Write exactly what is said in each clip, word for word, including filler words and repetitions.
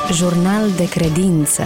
Jurnal de credință.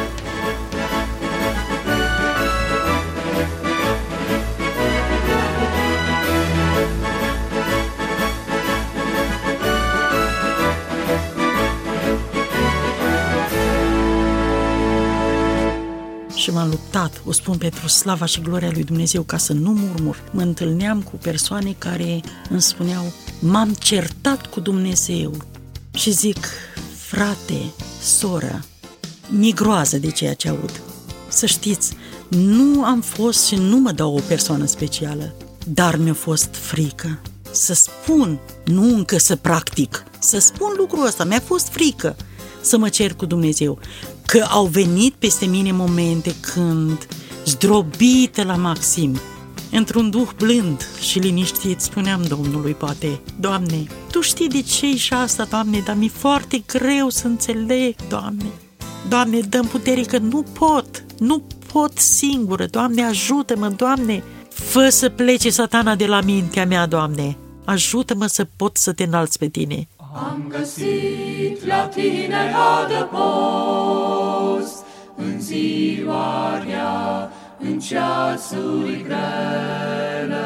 Și m-am luptat, o spun pentru slava și gloria lui Dumnezeu, ca să nu murmur. Mă întâlneam cu persoane care îmi spuneau: m-am certat cu Dumnezeu. Și zic: frate, soră, mi-e groază de ceea ce aud. Să știți, nu am fost și nu mă dau o persoană specială, dar mi-a fost frică să spun, nu încă să practic, să spun lucrul ăsta. Mi-a fost frică să mă cer cu Dumnezeu, că au venit peste mine momente când, zdrobită la maxim, într-un duh blând și liniștit, spuneam Domnului, poate: Doamne, Tu știi de ce e și asta, Doamne, dar mi-e foarte greu să înțeleg, Doamne. Doamne, dă-mi putere, că nu pot, nu pot singură, Doamne, ajută-mă, Doamne, fă să plece satana de la mintea mea, Doamne, ajută-mă să pot să Te înalți pe Tine. Am găsit la Tine adăpost în ziua rea, în ceasuri grele,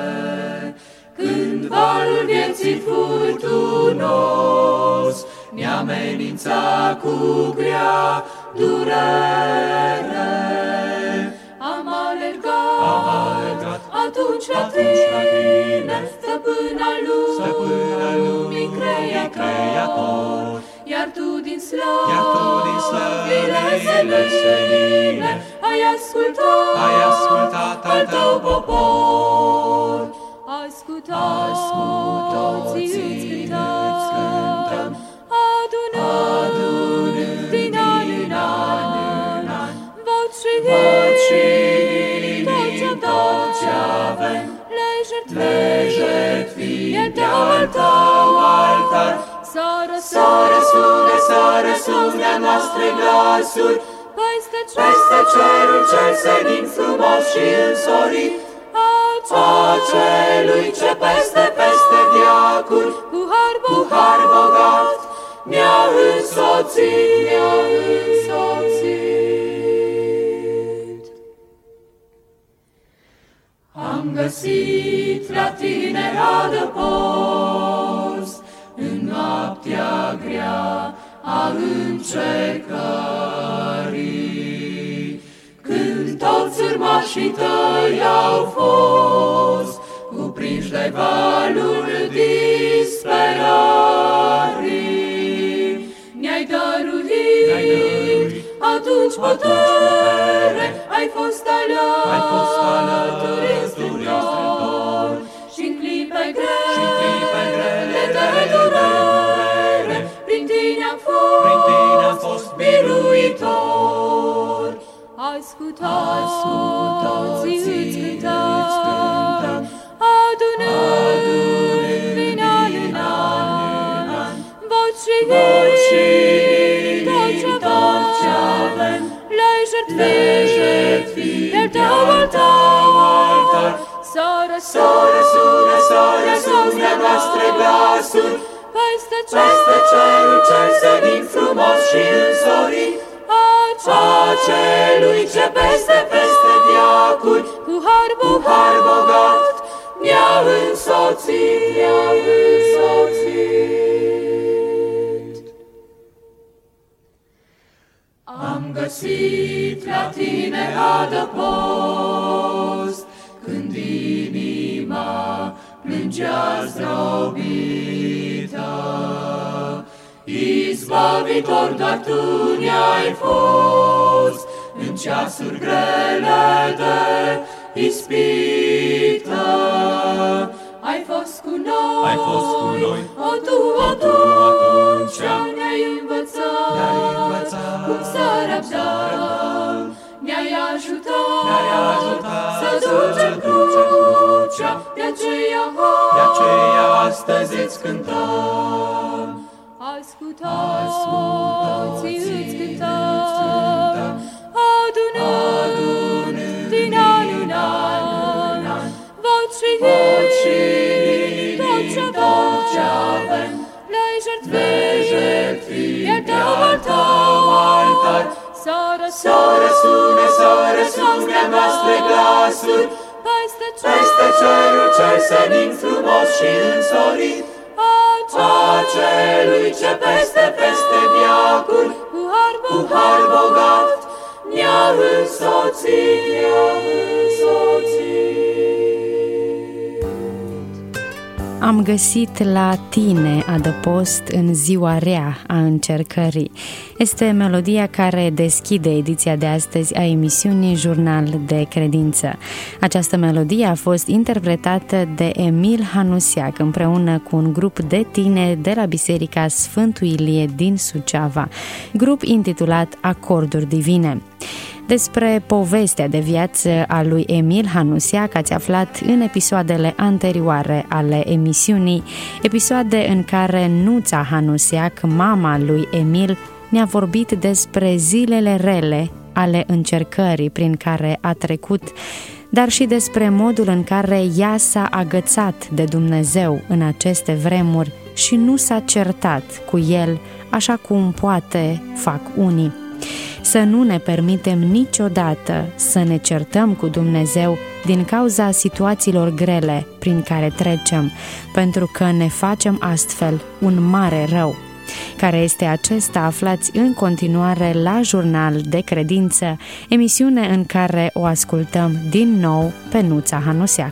când valul vieții furtunos ne amenința cu grea durere. Am alergat, Am alergat atunci la atunci la Tine, stăpâna lumii, stăpâna lumii, creator, creator, iar Tu din slavă, iar Tu din slăvile seline, ai ascultat, ai ascultat al Tău popor. Ascultați, Ascultați, îți îți cântăm, adunând din an în an, voci și și tot ce avem, le jertfim, e Tău altar. Să răsune, să răsune a noastre glasuri peste cerul cel senin frumos și însorit, acelui ce peste, peste veacuri, cu har bogat, ne-a însoțit, ne-a însoțit. Am găsit la Tine adăpost în noaptea grea a încercării, când toți urmașii Tăi au fost cuprinși de valul disperării. Ne-ai dăruit, Ne-ai dăruit atunci putere, ai fost Ai fost alături în strâmtor, și-n clipe și-n clipe grele de durere, prin Tine am fost, prin Tine am fost biruitor. Ascultați, îți cântăm, adunând din an în an, voci și tot ce avem, le jertfim, e Tău altar. Să răsune, să răsune a noastre glasuri peste cerul cel senin frumos și însorit, acelui ce peste, peste veacuri, cu har bogat, ne-a însoțit, ne-a însoțit. Am găsit la Tine adăpost când inima plângea zdrobită. Izbăvitor, doar Tu ne-ai fost în ceasuri grele de ispită. Ai fost cu noi, Ai fost cu noi, o Tu, o Tu, atunci ne-ai învățat, ne-ai învățat cum să răbdăm, ne-ai ajutat, Ne-ai ajutat să să ducem ducem crucea, de aceea, de aceea astăzi îți cântăm. Ascultați, îți cântăm, adunând din an în an, voci și tot ce avem, le-ai jertfit, iar de-al tău altar, să răsune, să răsune noastre glasuri, peste cerul cel senin frumos și însorit, acelui ce peste, peste veacuri, cu har bogat, ne-a însoțit, ne-a însoțit. Am găsit la tine adăpost în ziua rea a încercării. Este melodia care deschide ediția de astăzi a emisiunii Jurnal de Credință. Această melodie a fost interpretată de Emil Hanusiac împreună cu un grup de tineri de la Biserica Sfântul Ilie din Suceava, grup intitulat Acorduri Divine. Despre povestea de viață a lui Emil Hanusiac ați aflat în episoadele anterioare ale emisiunii, episoade în care Nuța Hanusiac, mama lui Emil, ne-a vorbit despre zilele rele ale încercării prin care a trecut, dar și despre modul în care ea s-a agățat de Dumnezeu în aceste vremuri și nu s-a certat cu el, așa cum poate fac unii. Să nu ne permitem niciodată să ne certăm cu Dumnezeu din cauza situațiilor grele prin care trecem, pentru că ne facem astfel un mare rău. Care este acesta, aflați în continuare la Jurnal de Credință, emisiune în care o ascultăm din nou pe Nuța Hanusiac.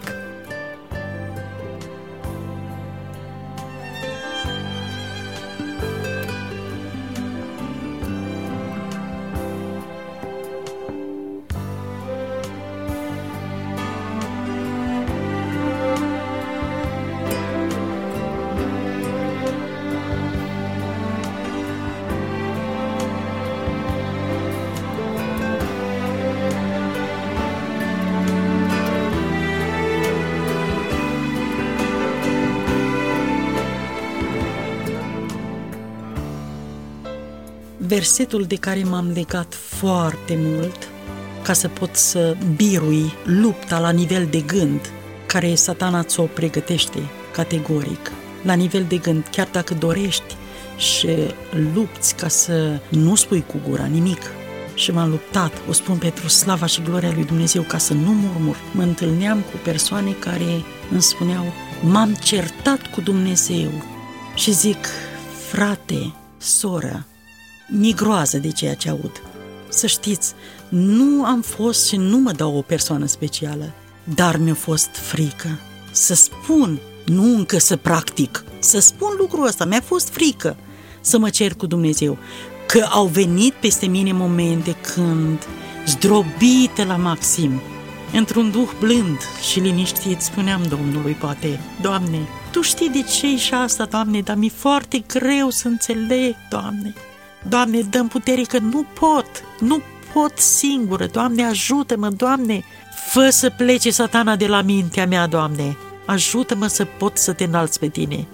Versetul de care m-am legat foarte mult ca să pot să birui lupta la nivel de gând, care Satana ți-o pregătește categoric, la nivel de gând, chiar dacă dorești și lupți ca să nu spui cu gura nimic. Și m-am luptat, o spun pentru slava și gloria lui Dumnezeu, ca să nu murmur. Mă întâlneam cu persoane care îmi spuneau, m-am certat cu Dumnezeu și zic, frate, soră, mi-e groază de ceea ce aud. Să știți, nu am fost și nu mă dau o persoană specială, dar mi-a fost frică să spun, nu încă să practic, să spun lucrul ăsta, mi-a fost frică să mă cer cu Dumnezeu, că au venit peste mine momente când, zdrobite la maxim, într-un duh blând și liniștit, spuneam Domnului, poate, Doamne, Tu știi de ce și asta, Doamne, dar mi-e foarte greu să înțeleg, Doamne. Doamne, dă-mi putere că nu pot, nu pot singură, Doamne, ajută-mă, Doamne, fă să plece Satana de la mintea mea, Doamne, ajută-mă să pot să te înalți pe Tine.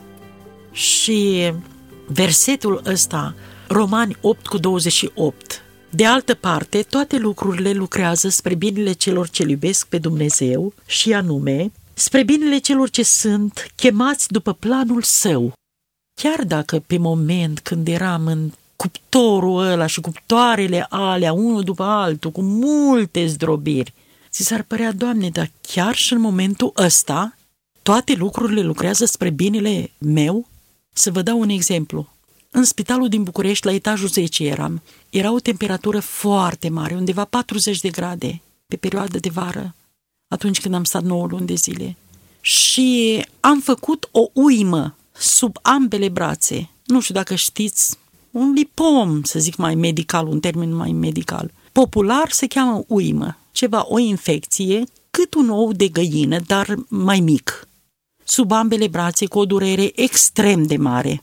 Și versetul ăsta, Romani opt cu douăzeci și opt, de altă parte, toate lucrurile lucrează spre binele celor ce iubesc pe Dumnezeu și anume, spre binele celor ce sunt chemați după planul Său. Chiar dacă pe moment când eram în cuptorul ăla și cuptoarele alea, unul după altul, cu multe zdrobiri, ți s-ar părea, Doamne, dar chiar și în momentul ăsta, toate lucrurile lucrează spre binele meu? Să vă dau un exemplu. În spitalul din București, la etajul zece eram, era o temperatură foarte mare, undeva patruzeci de grade, pe perioadă de vară, atunci când am stat nouă luni de zile. Și am făcut o uimă sub ambele brațe. Nu știu dacă știți, un lipom, să zic mai medical, un termen mai medical. Popular se cheamă uimă, ceva, o infecție, cât un ou de găină, dar mai mic, sub ambele brațe, cu o durere extrem de mare.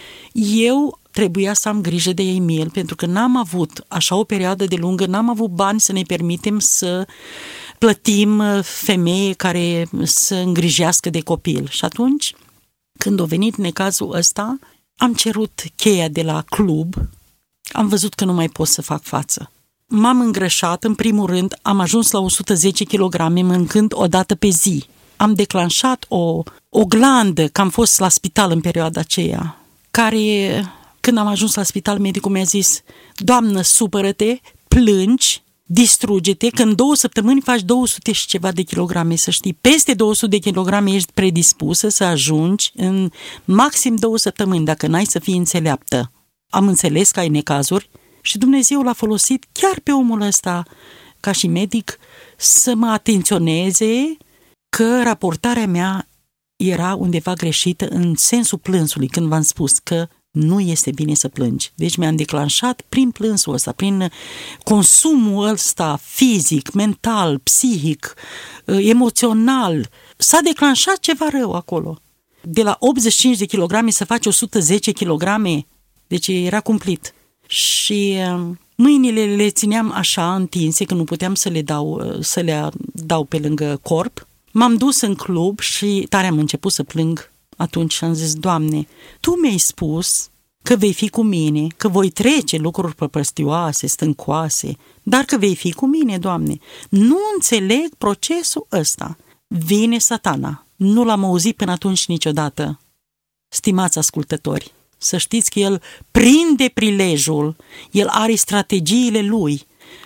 Eu trebuia să am grijă de Emil, pentru că n-am avut, așa o perioadă de lungă, n-am avut bani să ne permitem să plătim femeie care să îngrijească de copil. Și atunci, când a venit necazul ăsta, am cerut cheia de la club, am văzut că nu mai pot să fac față. M-am îngrășat, în primul rând, am ajuns la o sută zece kilograme mâncând o dată pe zi. Am declanșat o, o glandă, că am fost la spital în perioada aceea, care, când am ajuns la spital, medicul mi-a zis: Doamnă, supără-te, plângi, distruge-te, că în două săptămâni faci două sute și ceva de kilograme, să știi. Peste două sute de kilograme ești predispusă să ajungi în maxim două săptămâni, dacă n-ai să fii înțeleaptă. Am înțeles că ai necazuri și Dumnezeu l-a folosit chiar pe omul ăsta, ca și medic, să mă atenționeze că raportarea mea era undeva greșită în sensul plânsului, când v-am spus că nu este bine să plângi. Deci mi-am declanșat prin plânsul ăsta, prin consumul ăsta fizic, mental, psihic, emoțional. S-a declanșat ceva rău acolo. De la optzeci și cinci de kilograme să faci o sută zece kilograme, deci era cumplit. Și mâinile le țineam așa întinse, că nu puteam să le dau, să le dau pe lângă corp. M-am dus în club și tare am început să plâng atunci și am zis: Doamne, Tu mi-ai spus că vei fi cu mine, că voi trece lucruri prăpăstioase, stâncoase, dar că vei fi cu mine, Doamne. Nu înțeleg procesul ăsta. Vine Satana. Nu l-am auzit până atunci niciodată. Stimați ascultători, să știți că el prinde prilejul, el are strategiile lui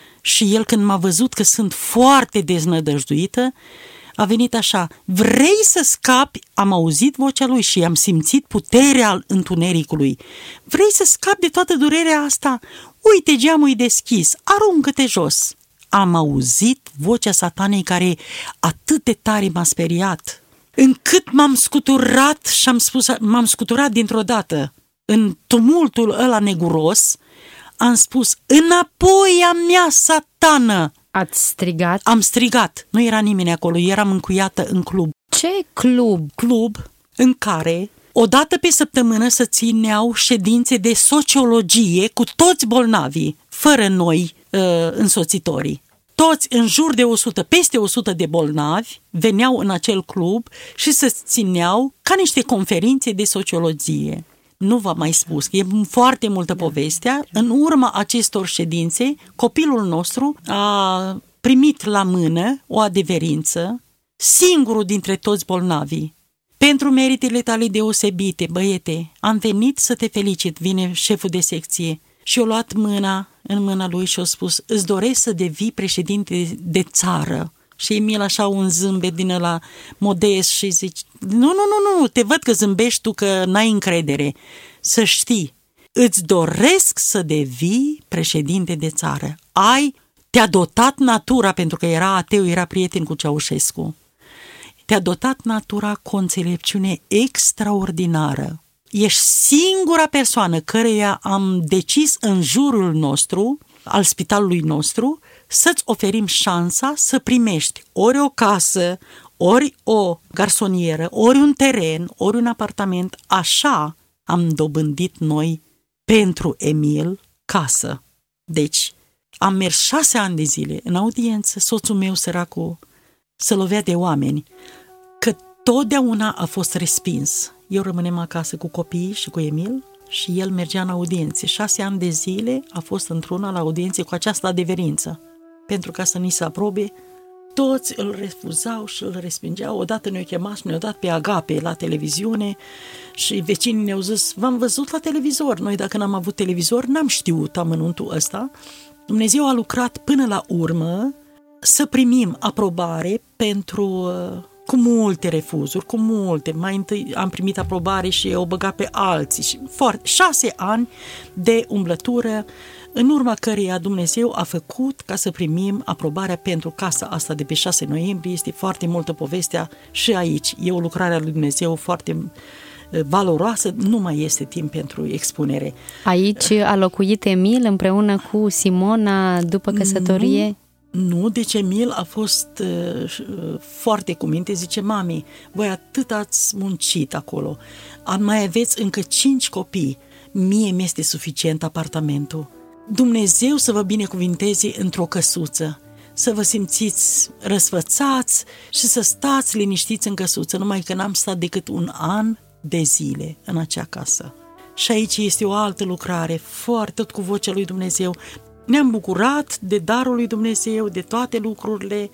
și el, când m-a văzut că sunt foarte deznădăjduită, a venit așa: vrei să scapi? Am auzit vocea lui și am simțit puterea întunericului. Vrei să scapi de toată durerea asta? Uite, geamul e deschis, aruncă-te jos. Am auzit vocea Satanei, care atât de tare m-a speriat, încât m-am scuturat și am spus, m-am scuturat dintr-o dată. În tumultul ăla neguros am spus: înapoi a mea, Satană! Ați strigat? Am strigat. Nu era nimeni acolo, eram încuiată în club. Ce club? Club în care o dată pe săptămână se țineau ședințe de sociologie cu toți bolnavii, fără noi uh, însoțitorii. Toți, în jur de o sută, peste o sută de bolnavi, veneau în acel club și se țineau ca niște conferințe de sociologie. Nu v-am mai spus, e foarte multă povestea. În urma acestor ședințe, copilul nostru a primit la mână o adeverință, singurul dintre toți bolnavii. Pentru meritele tale deosebite, băiete, am venit să te felicit, vine șeful de secție. Și a luat mâna în mâna lui și a spus: îți doresc să devii președinte de țară. Și Emil așa un zâmbet din ăla modest și zice: nu, nu, nu, nu, te văd că zâmbești tu, că n-ai încredere. Să știi, îți doresc să devii președinte de țară. Ai, te-a dotat natura, pentru că era ateu, era prieten cu Ceaușescu. Te-a dotat natura cu o înțelepciune extraordinară. Ești singura persoană căreia am decis în jurul nostru, al spitalului nostru, să-ți oferim șansa să primești ori o casă, ori o garsonieră, ori un teren, ori un apartament. Așa am dobândit noi pentru Emil casă. Deci, am mers șase ani de zile în audiență, soțul meu, săracul, se lovea de oameni, că totdeauna a fost respins. Eu rămânem acasă cu copiii și cu Emil și el mergea în audiențe. Șase ani de zile a fost într-una la audiențe cu această adeverință. Pentru ca să ni se aprobe, toți îl refuzau și îl respingeau. Odată ne-au chemat și ne-au dat pe Agape la televiziune și vecinii ne-au zis: v-am văzut la televizor. Noi, dacă n-am avut televizor, n-am știut amănuntul ăsta. Dumnezeu a lucrat până la urmă să primim aprobare pentru... cu multe refuzuri, cu multe. Mai întâi am primit aprobare și o băga pe alții. Și foarte, șase ani de umblătură, în urma căreia Dumnezeu a făcut ca să primim aprobarea pentru casa asta de pe șase noiembrie. Este foarte multă povestea și aici. E o lucrare a lui Dumnezeu foarte valoroasă, nu mai este timp pentru expunere. Aici a locuit Emil împreună cu Simona după căsătorie? Nu, nu, deci Emil a fost uh, foarte cu minte, zice: mami, voi atât ați muncit acolo, mai aveți încă cinci copii, mie mi-este suficient apartamentul. Dumnezeu să vă binecuvinteze într-o căsuță, să vă simțiți răsfățați și să stați liniștiți în căsuță, numai că n-am stat decât un an de zile în acea casă. Și aici este o altă lucrare, foarte tot cu vocea lui Dumnezeu. Ne-am bucurat de darul lui Dumnezeu, de toate lucrurile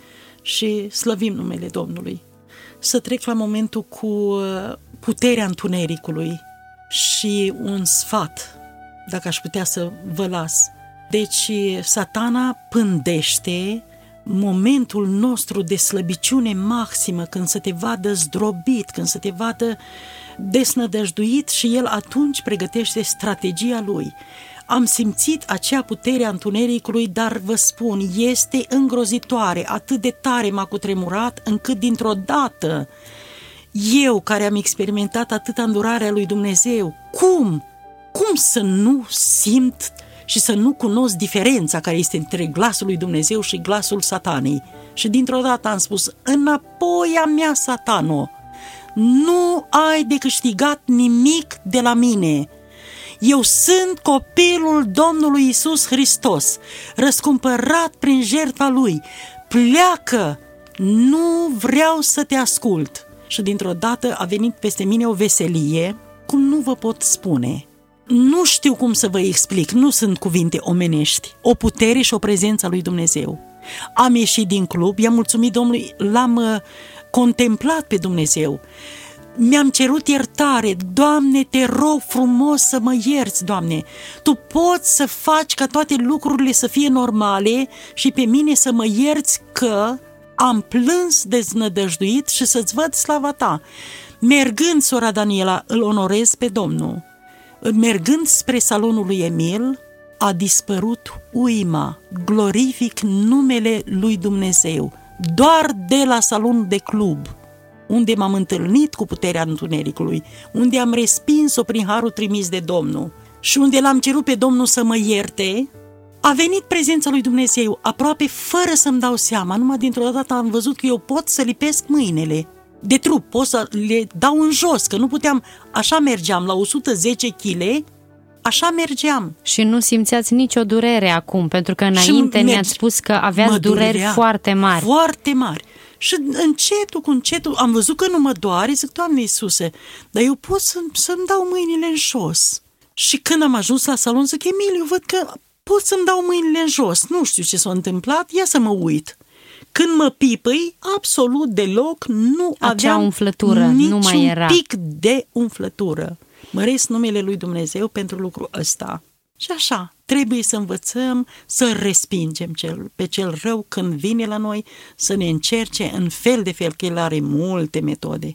și slăvim numele Domnului. Să trec la momentul cu puterea întunericului. și un sfat, dacă aș putea să vă las. Deci Satana pândește momentul nostru de slăbiciune maximă, când să te vadă zdrobit, când să te vadă desnădăjduit, și el atunci pregătește strategia lui. Am simțit acea putere a întunericului, dar vă spun, este îngrozitoare, atât de tare m-a cutremurat, încât dintr-o dată, eu care am experimentat atâta îndurarea lui Dumnezeu, cum? Cum să nu simt și să nu cunosc diferența care este între glasul lui Dumnezeu și glasul Satanei? Și dintr-o dată am spus, înapoi a mea, Satano, nu ai de câștigat nimic de la mine. Eu sunt copilul Domnului Iisus Hristos, răscumpărat prin jertfa Lui. Pleacă, nu vreau să te ascult. Și dintr-o dată a venit peste mine o veselie, cum nu vă pot spune. Nu știu cum să vă explic, nu sunt cuvinte omenești. O putere și o prezență a lui Dumnezeu. Am ieșit din club, i-am mulțumit Domnului, l-am uh, contemplat pe Dumnezeu. Mi-am cerut iertare. Doamne, te rog frumos să mă ierți, Doamne. Tu poți să faci ca toate lucrurile să fie normale și pe mine să mă ierți că am plâns deznădăjduit și să-ți văd slava ta. Mergând, sora Daniela, îl onorez pe Domnul. Mergând spre salonul lui Emil, a dispărut uima. Glorific numele lui Dumnezeu. Doar de la salonul de club, unde m-am întâlnit cu puterea întunericului, unde am respins-o prin harul trimis de Domnul și unde l-am cerut pe Domnul să mă ierte, a venit prezența lui Dumnezeu, aproape fără să-mi dau seama. Numai dintr-o dată am văzut că eu pot să lipesc mâinile de trup, pot să le dau în jos, că nu puteam, așa mergeam, la o sută zece kilograme, așa mergeam. Și nu simțeați nicio durere acum, pentru că înainte ne-ați spus că aveați dureri durea, foarte mari. Foarte mari. Și încetul cu încetul am văzut că nu mă doare, zic, Doamne Iisuse, dar eu pot să, să-mi dau mâinile în jos. Și când am ajuns la salon, zic, Emiliu, văd că pot să-mi dau mâinile în jos. Nu știu ce s-a întâmplat, ia să mă uit. Când mă pipăi, absolut deloc, nu Acea aveam umflătură, niciun nu mai era. pic de umflătură. Măresc numele lui Dumnezeu pentru lucrul ăsta. Și așa, trebuie să învățăm să respingem cel, pe cel rău când vine la noi, să ne încerce în fel de fel, că el are multe metode.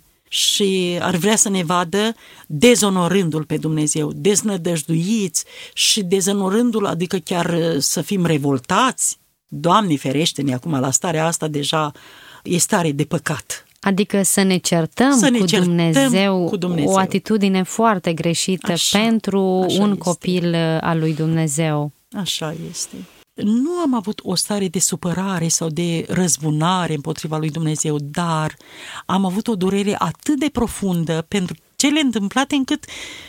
Și ar vrea să ne vadă dezonorându-l pe Dumnezeu, deznădăjduiți și dezonorându-l, adică chiar să fim revoltați. Doamne ferește-ne, acum la starea asta deja e stare de păcat. Adică să ne certăm, să ne cu, certăm Dumnezeu, cu Dumnezeu, o atitudine foarte greșită așa, pentru așa un este. Copil al lui Dumnezeu. Așa este. Nu am avut o stare de supărare sau de răzbunare împotriva lui Dumnezeu, dar am avut o durere atât de profundă pentru cele întâmplate încât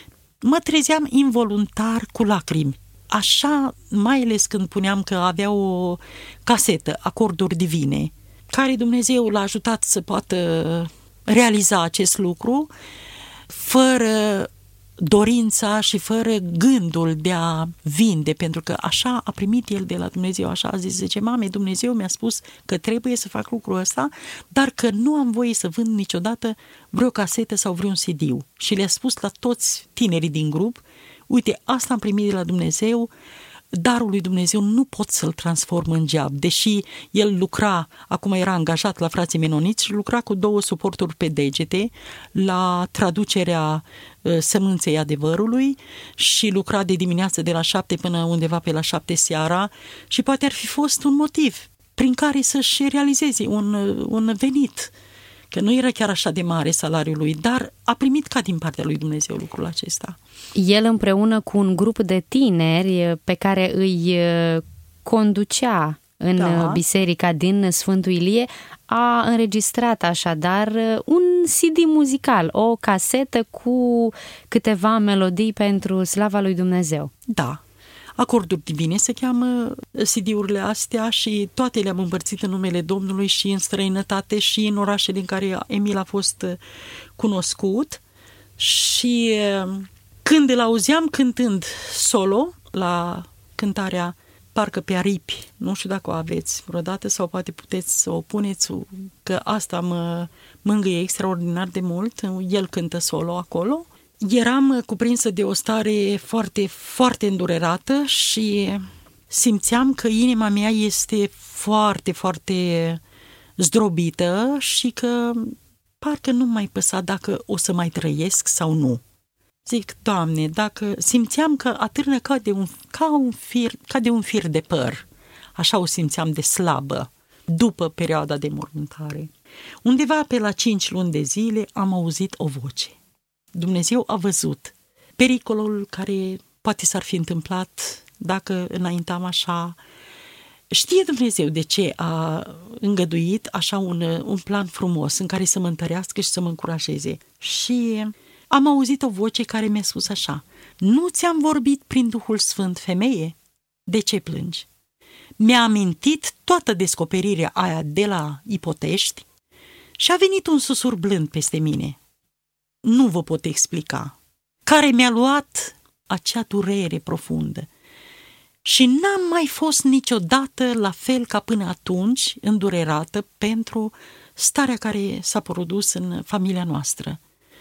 mă trezeam involuntar cu lacrimi. Așa, mai ales când puneam că avea o casetă, Acorduri Divine, care Dumnezeu l-a ajutat să poată realiza acest lucru fără dorința și fără gândul de a vinde, pentru că așa a primit el de la Dumnezeu, așa a zis, zice, mame, Dumnezeu mi-a spus că trebuie să fac lucrul ăsta, dar că nu am voie să vând niciodată vreo casetă sau vreun C D-ul. Și le-a spus la toți tinerii din grup, uite, asta am primit de la Dumnezeu, darul lui Dumnezeu nu pot să-l transform în geab, deși el lucra, acum era angajat la frații menoniți și lucra cu două suporturi pe degete la traducerea uh, Sămânței adevărului și lucra de dimineață de la șapte până undeva pe la șapte seara și poate ar fi fost un motiv prin care să-și realizeze un, un venit, că nu era chiar așa de mare salariul lui, dar a primit ca din partea lui Dumnezeu lucrul acesta. El împreună cu un grup de tineri pe care îi conducea în da. biserica din Sfântul Ilie, a înregistrat așadar un C D muzical, o casetă cu câteva melodii pentru slava lui Dumnezeu. Da. Acorduri Divine se cheamă C D-urile astea și toate le-am împărțit în numele Domnului și în străinătate și în orașele în care Emil a fost cunoscut. Și când îl auzeam cântând solo la cântarea Parcă pe aripi, nu știu dacă o aveți vreodată sau poate puteți să o puneți, că asta mă mângâie extraordinar de mult, el cântă solo acolo. Eram cuprinsă de o stare foarte, foarte îndurerată și simțeam că inima mea este foarte, foarte zdrobită și că parcă nu mai păsa dacă o să mai trăiesc sau nu. Zic, Doamne, dacă simțeam că atârnă ca de un, ca un fir, ca de un fir de păr, așa o simțeam de slabă după perioada de mormântare. Undeva pe la cinci luni de zile am auzit o voce. Dumnezeu a văzut pericolul care poate s-ar fi întâmplat dacă înaintam așa. Știe Dumnezeu de ce a îngăduit așa un, un plan frumos în care să mă întărească și să mă încurajeze. Și am auzit o voce care mi-a spus așa: nu ți-am vorbit prin Duhul Sfânt, femeie? De ce plângi? Mi-a amintit toată descoperirea aia de la Ipotești și a venit un susur blând peste mine. Nu vă pot explica. Care mi-a luat acea durere profundă. Și n-am mai fost niciodată la fel ca până atunci îndurerată pentru starea care s-a produs în familia noastră.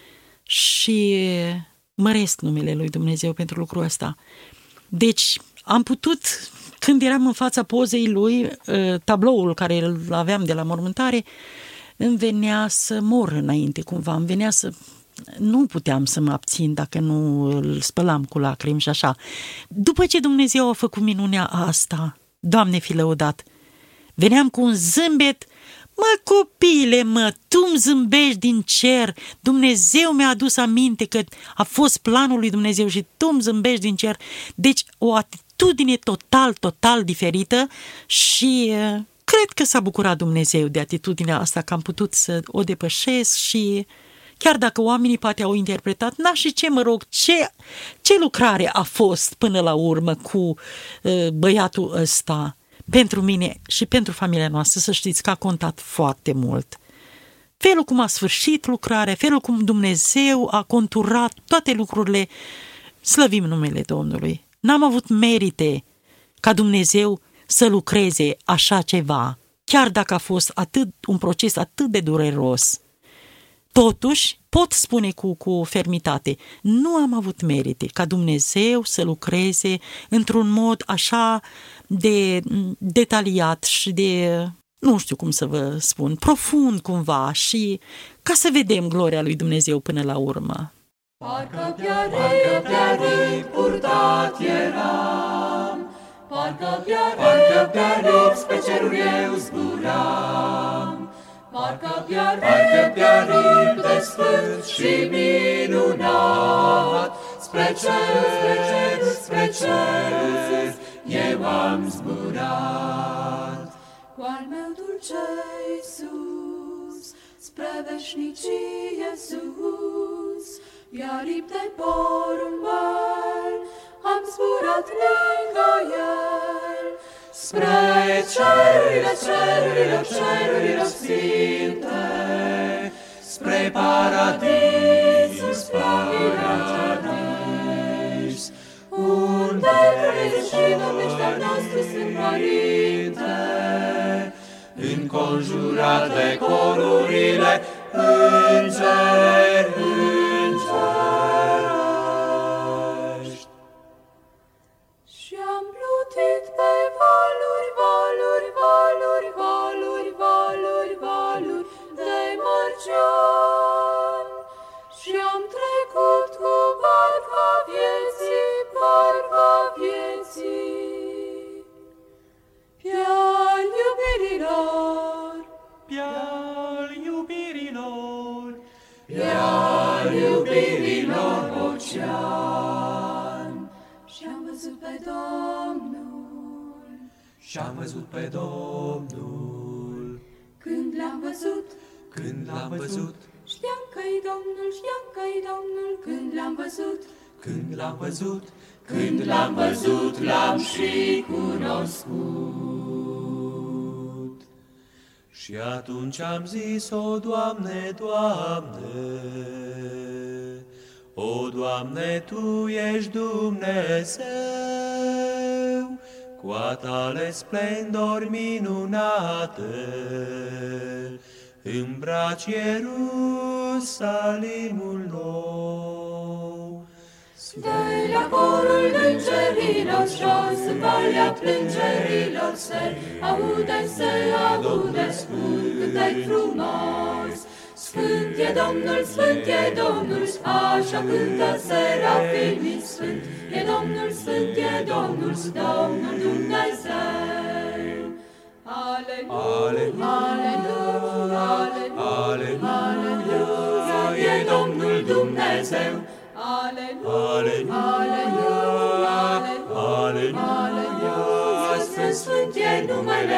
Și măresc numele lui Dumnezeu pentru lucrul ăsta. Deci am putut, când eram în fața pozei lui, tabloul care îl aveam de la mormântare, îmi venea să mor înainte cumva, îmi venea să... Nu puteam să mă abțin dacă nu îl spălam cu lacrimi și așa. După ce Dumnezeu a făcut minunea asta, Doamne fi lăudat, veneam cu un zâmbet: mă, copile, mă, tu îmi zâmbești din cer, Dumnezeu mi-a adus aminte că a fost planul lui Dumnezeu și tu îmi zâmbești din cer. Deci o atitudine total, total diferită și cred că s-a bucurat Dumnezeu de atitudinea asta, că am putut să o depășesc și... Chiar dacă oamenii poate au interpretat, na și ce, mă rog, ce, ce lucrare a fost până la urmă cu uh, băiatul ăsta, pentru mine și pentru familia noastră, să știți că a contat foarte mult. Felul cum a sfârșit lucrarea, felul cum Dumnezeu a conturat toate lucrurile, slăvim numele Domnului. N-am avut merite ca Dumnezeu să lucreze așa ceva, chiar dacă a fost atât, un proces atât de dureros. Totuși, pot spune cu, cu fermitate, nu am avut merite ca Dumnezeu să lucreze într-un mod așa de detaliat și de, nu știu cum să vă spun, profund cumva și ca să vedem gloria lui Dumnezeu până la urmă. Parcă pe-aripi purtat eram, parcă pe-aripi spre ceruri eu zburam, Parcă pe-aripi de sfânt și minunat, spre cer, spre cer, spre cer, eu am zburat. Cu al meu dulce Iisus, spre veșnicie sus, pe-aripi de porumbel, am zburat lângă el. Spre cerurile, cerurile, cerurile sfinte, spre paradis, spre paradis, unde crezi și domnește al nostru Sfânt Părinte, înconjurat de corurile îngeri, îngerești. Și-am plutit pe valuri, valuri, valuri, valuri, valuri, valuri de mărgean. Și-am trecut cu barca vieții, barca vieții. Pe-al iubirilor, Pe-al iubirilor, pe-al iubirilor ocean. Și-am văzut pe Domnul, și-am văzut pe Domnul. când l-am văzut, Când l-am văzut, știam că-i Domnul, știam că-i Domnul, când l-am văzut, când l-am văzut, când l-am văzut, l-am și cunoscut. și atunci am zis: o, Doamne, Doamne, o, Doamne, Tu ești Dumnezeu, cu a Tale splendori minunate, îmbraci Ierusalimul nou. Dă-i la corul îngerilor jos, în valea plângerilor se aude, se aude sfânt, cântec frumos. Sfânt e Domnul, Sfânt e Domnul, așa cântă serafimii, Sfânt e Domnul, Sfânt e Domnul, Domnul Dumnezeu. Aleluia, aleluia, aleluia, aleluia, e Domnul Dumnezeu. Aleluia, aleluia, aleluia, Sfânt, Sfânt e numele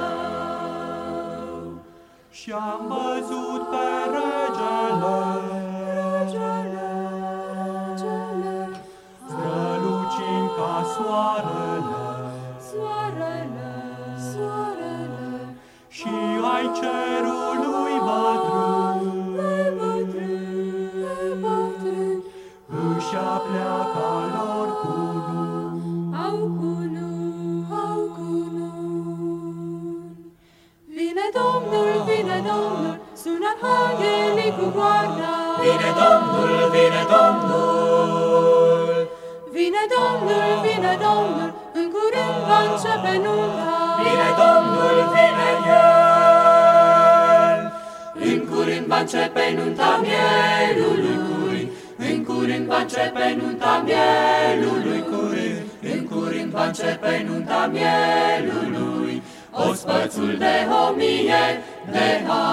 Său. Și-am văzut pe regele, Regele, regele, strălucind ca soarele, soarele, soarele, și ai cerului bătrân, pe bătrân, pe bătrân, își apleacă lor cununi. au cununi, au cununi. Vine Domnul, vine Domnul, sună angelii cu goarna. Vine Domnul, vine Domnul. Vine Domnul, vine Domnul, în curând va începe nunta. Vine Domnul, vine El. În curând va începe nunta mielului curând. În curând va începe nunta mielului curând. În curând va începe nunta mielului, ospățul de o mie de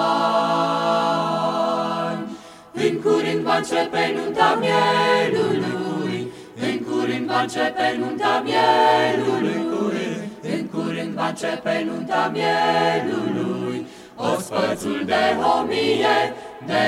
ani. În curând va începe nunta mielului, în curând va începe nunta mielului curând. În curând va începe nunta mielului, ospățul de o mie de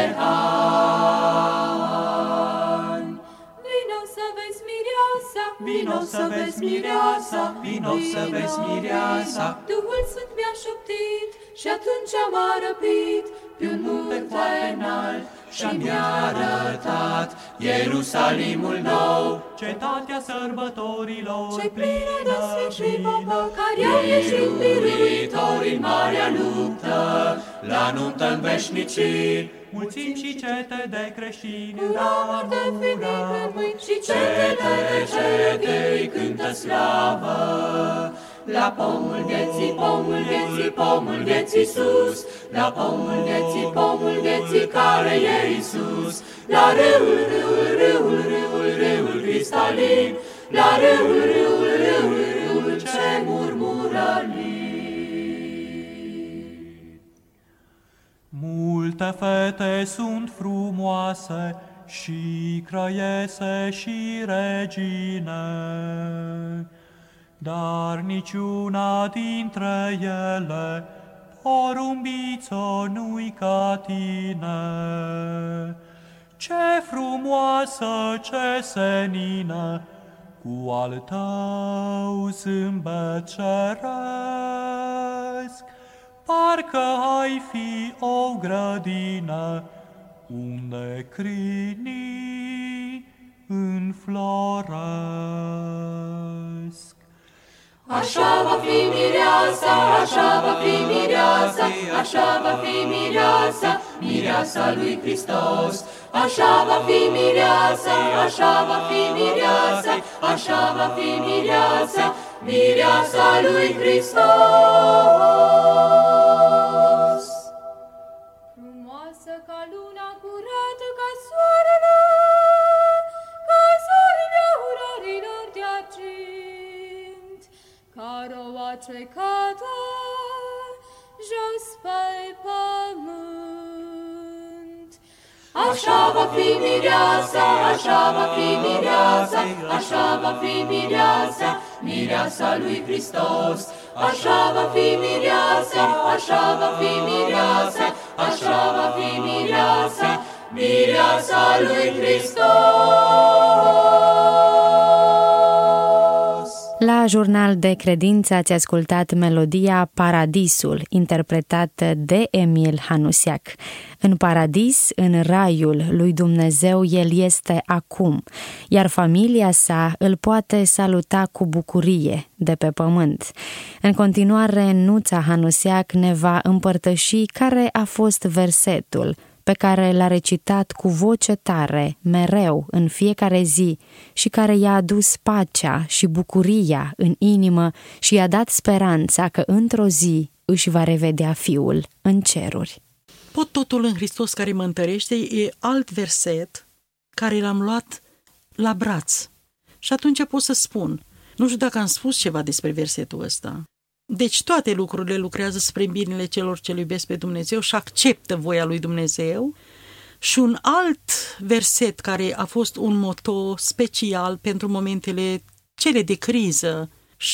ani. Vino să vezi mireasa, Vino să vezi mireasa, vino să vezi mireasa. Duhul Sfânt mi-a șoptit și atunci am arăpit pe un munte foarte înalt și mi-a arătat Ierusalimul nou, Cetatea sărbătorilor ce plină de sfânt și popă, care au ieșit biruitori în marea luptă, la nuntă în veșnicii. mulțimi și cete de creștini, Cu ramuri de finic în mâini și cetele cetei cântă slavă. La pomul vieții, pomul vieții, pomul vieții sus, la pomul vieții, pomul vieții care e Iisus. La râul, râul, râul, râul, râul cristalin, la râul, râul, râul, râul ce murmură lin. Multe fete sunt frumoase și crăiese și regine, dar niciuna dintre ele, porumbițo, nu-i ca tine. Ce frumoasă, ce senină, cu al tău zâmbet ceresc, parcă ai fi o grădină unde crinii înfloresc. Așa va fi mireasa, așa va fi mireasa, așa va fi mireasa, mireasa lui Hristos. Așa va fi mireasa, așa va fi mireasa, așa va fi mireasa, mireasa lui Hristos. Frumoasă ca luna, curată ca soarele, ca zorile aurorilor de argint, ca roa ce cade jos pe pământ. Așa va fi mireasa, așa va fi mireasa, așa va fi mireasa, mireasa lui Hristos. Așa va fi mireasa, așa va fi mireasa, așa va fi mireasa, mireasa lui Hristos. La Jurnal de Credință ați ascultat melodia Paradisul, interpretată de Emil Hanusiac. În paradis, în raiul lui Dumnezeu, el este acum, iar familia sa îl poate saluta cu bucurie de pe pământ. În continuare, Nuța Hanusiac ne va împărtăși care a fost versetul pe care l-a recitat cu voce tare, mereu, în fiecare zi, și care i-a adus pacea și bucuria în inimă și i-a dat speranța că într-o zi își va revedea fiul în ceruri. Pot totul în Hristos care mă întărește e alt verset care l-am luat la braț. Și atunci pot să spun, nu știu dacă am spus ceva despre versetul ăsta. Deci toate lucrurile lucrează spre binele celor ce iubesc pe Dumnezeu și acceptă voia lui Dumnezeu. Și un alt verset care a fost un moto special pentru momentele cele de criză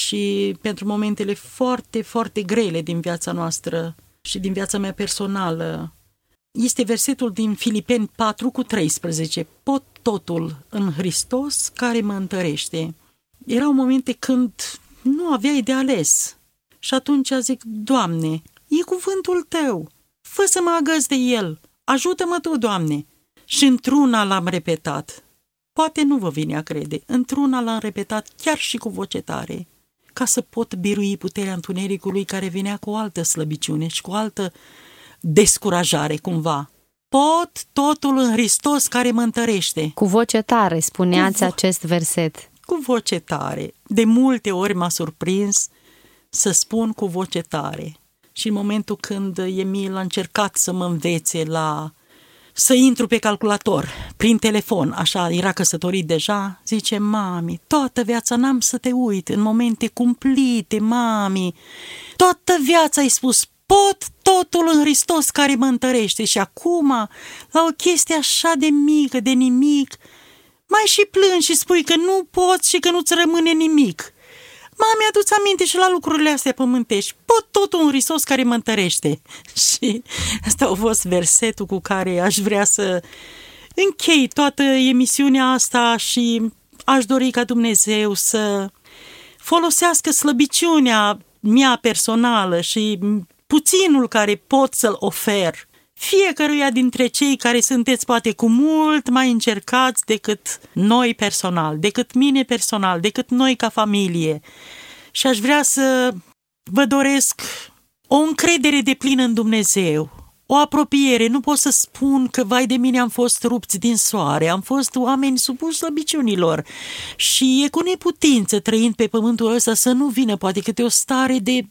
și pentru momentele foarte, foarte grele din viața noastră și din viața mea personală, este versetul din Filipeni patru cu treisprezece. Pot totul în Hristos care mă întărește. Erau momente când nu aveai de ales. Și atunci zic, Doamne, e cuvântul Tău, fă să mă agăs de el, ajută-mă Tu, Doamne. Și într-una l-am repetat. Poate nu vă vine a crede, într-una l-am repetat chiar și cu voce tare, ca să pot birui puterea întunericului care venea cu o altă slăbiciune și cu o altă descurajare cumva. Pot totul în Hristos care mă întărește. Cu voce tare spuneați Cu vo- acest verset. Cu voce tare. De multe ori m-a surprins să spun cu voce tare. Și în momentul când Emil a încercat să mă învețe la să intru pe calculator, prin telefon, așa, era căsătorit deja, zice, mami, toată viața n-am să te uit în momente cumplite, mami. Toată viața ai spus, pot totul în Hristos care mă întărește și acum, la o chestie așa de mică, de nimic, mai și plângi și spui că nu poți și că nu-ți rămâne nimic. Mami, adu-ți aminte și la lucrurile astea pământești. Pot totul în Hristos care mă întărește. Și asta a fost versetul cu care aș vrea să închei toată emisiunea asta și aș dori ca Dumnezeu să folosească slăbiciunea mea personală și puținul care pot să-l ofer fiecăruia dintre cei care sunteți poate cu mult mai încercați decât noi personal, decât mine personal, decât noi ca familie. Și aș vrea să vă doresc o încredere deplină în Dumnezeu, o apropiere. Nu pot să spun că, vai de mine, am fost rupți din soare, am fost oameni supuși slăbiciunilor și e cu neputință trăind pe pământul ăsta să nu vină poate câte o stare de,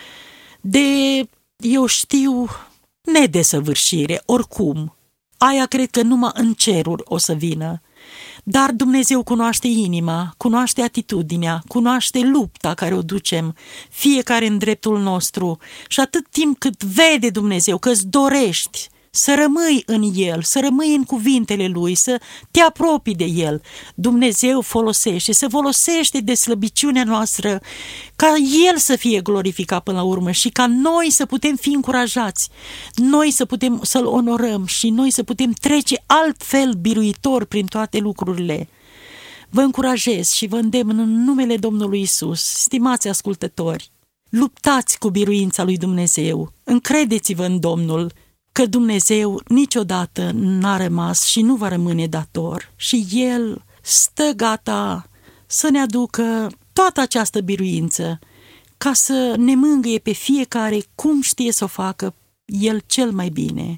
de eu știu, nedesăvârșire, oricum. Aia cred că numai în ceruri o să vină. Dar Dumnezeu cunoaște inima, cunoaște atitudinea, cunoaște lupta care o ducem, fiecare în dreptul nostru. Și atât timp cât vede Dumnezeu că îți dorești să rămâi în El, să rămâi în cuvintele Lui, să te apropii de El, Dumnezeu folosește, se folosește de slăbiciunea noastră ca El să fie glorificat până la urmă și ca noi să putem fi încurajați, noi să putem să-L onorăm și noi să putem trece altfel biruitor prin toate lucrurile. Vă încurajez și vă îndemn în numele Domnului Isus, stimați ascultători, luptați cu biruința lui Dumnezeu, încredeți-vă în Domnul, că Dumnezeu niciodată n-a rămas și nu va rămâne dator și El stă gata să ne aducă toată această biruință ca să ne mângâie pe fiecare cum știe să o facă El cel mai bine.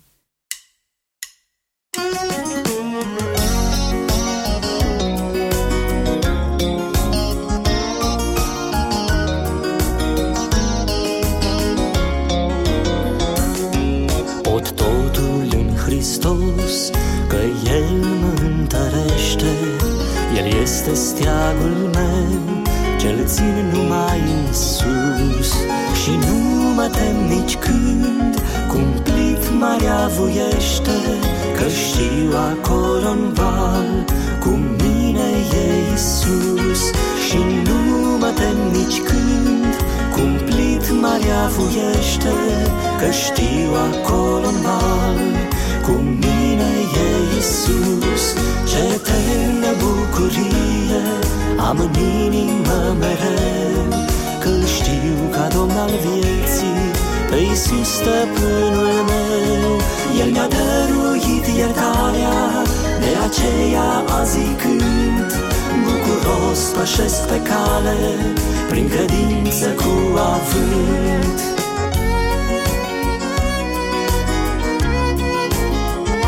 Hristos, că El mă întărește, El este steagul meu, ce-L țin numai în sus. Și nu mă tem nici când cumplit marea voiește, că știu acolo-n val cu mine e Iisus. Și nu mă tem nici când cumplit marea voiește, că știu acolo-n val cu mine e Iisus. Ce eternă bucurie am în inimă mereu, că-L știu ca Domn al vieții, pe Iisus stăpânul meu. El mi-a dăruit iertarea, de aceea azi cânt, bucuros pășesc pe cale, prin credință cu avânt.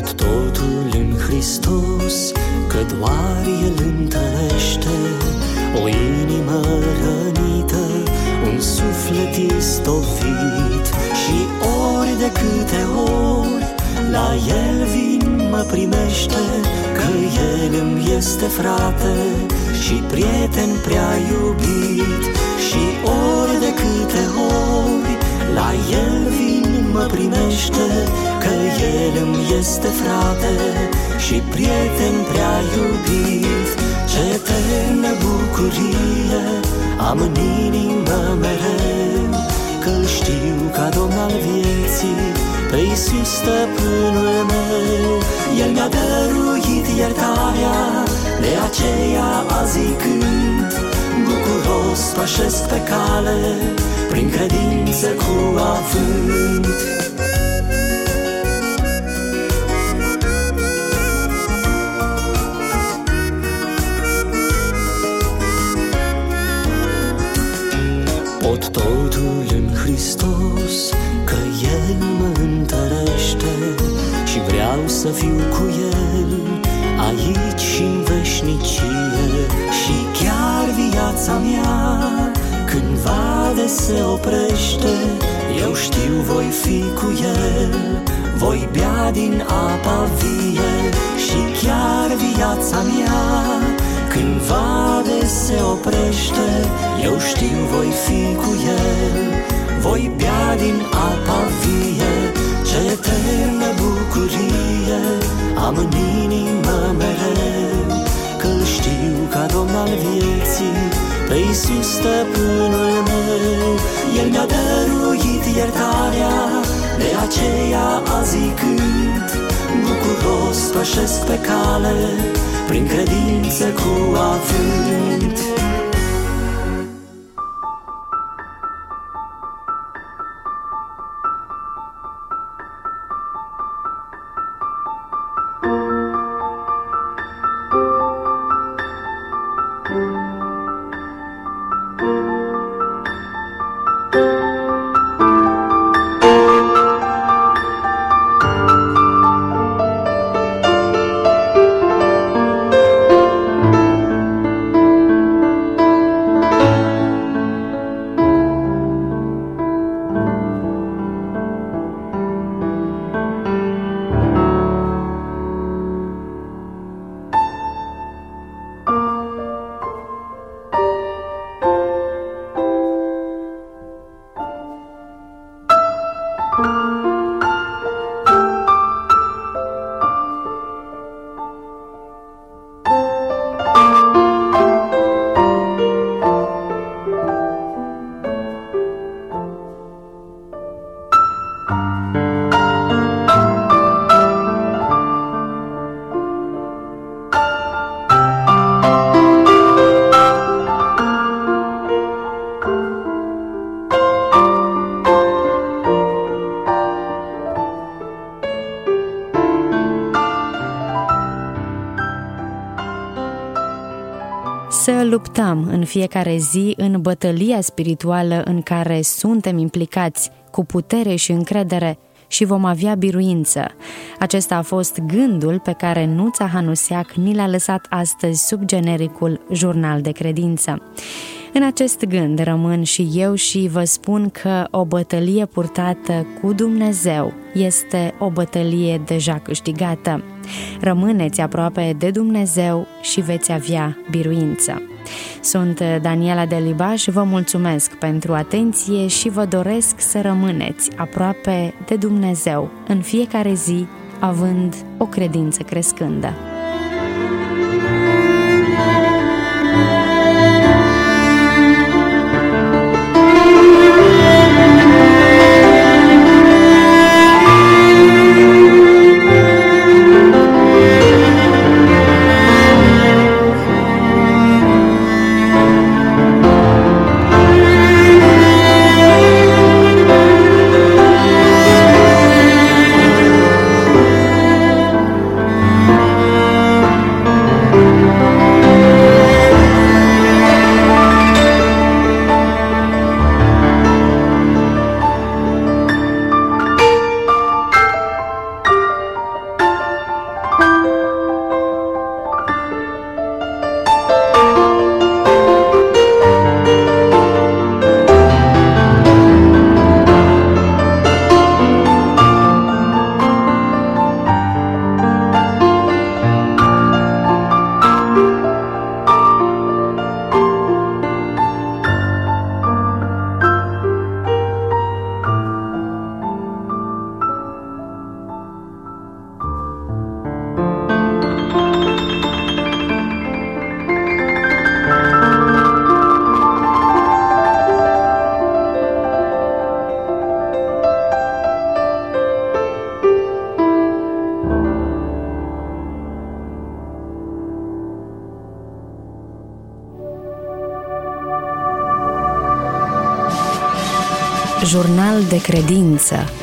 Pot totul în Hristos, că doar El întărește o inimă rănită, un suflet istovit. Și ori de câte ori la El vin, mă primește, că El îmi este frate și prieten prea iubit. Și ori de câte ori la El vin, mă primește, că El îmi este frate și prieten prea iubit. Ce eternă bucurie am în inimă mereu, că-L știu ca Domn al vieții, pe Iisus stăpânul meu. El mi-a dăruit iertarea, de aceea azi cânt, bucuros pășesc pe cale, prin credință cu avânt. Pot totul în Hristos, că El mă întărește și vreau să fiu cu El aici și în veșnicie. Și chiar viața mea cândva de se oprește, eu știu voi fi cu El, voi bea din apa vie. Și chiar viața mea cândva de se oprește, eu știu voi fi cu El, voi bea din apa vie. Ce eternă bucurie am în inimă mereu, că-L știu ca Domn al vieții, pe Iisus stăpânul meu. El mi-a dăruit iertarea, de aceea azi cânt, bucuros pășesc pe cale, prin credință cu avânt. Să luptăm în fiecare zi în bătălia spirituală în care suntem implicați, cu putere și încredere, și vom avea biruință. Acesta a fost gândul pe care Nuța Hanuseac ni l-a lăsat astăzi sub genericul Jurnal de Credință. În acest gând rămân și eu și vă spun că o bătălie purtată cu Dumnezeu este o bătălie deja câștigată. Rămâneți aproape de Dumnezeu și veți avea biruință. Sunt Daniela Delibaș, vă mulțumesc pentru atenție și vă doresc să rămâneți aproape de Dumnezeu în fiecare zi, având o credință crescândă. Jurnal de credință.